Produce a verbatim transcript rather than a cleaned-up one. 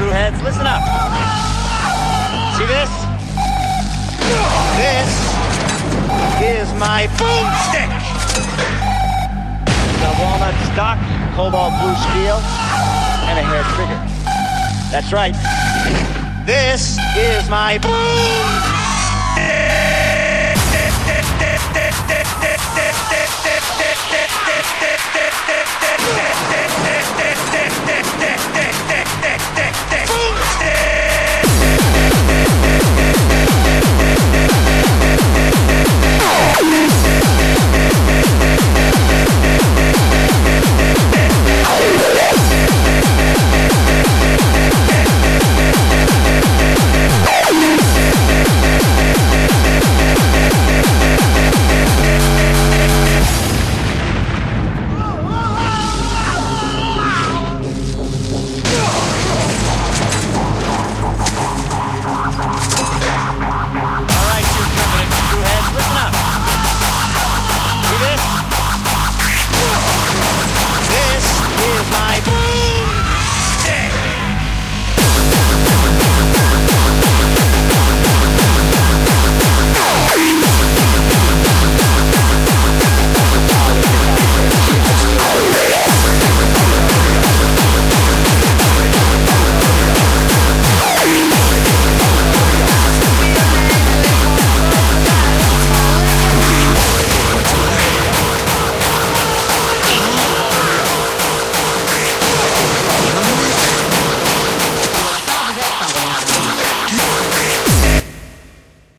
screwheads, listen up. See this? This is my boomstick. Got walnut stock, cobalt blue steel, and a hair trigger. That's right. This is my boom.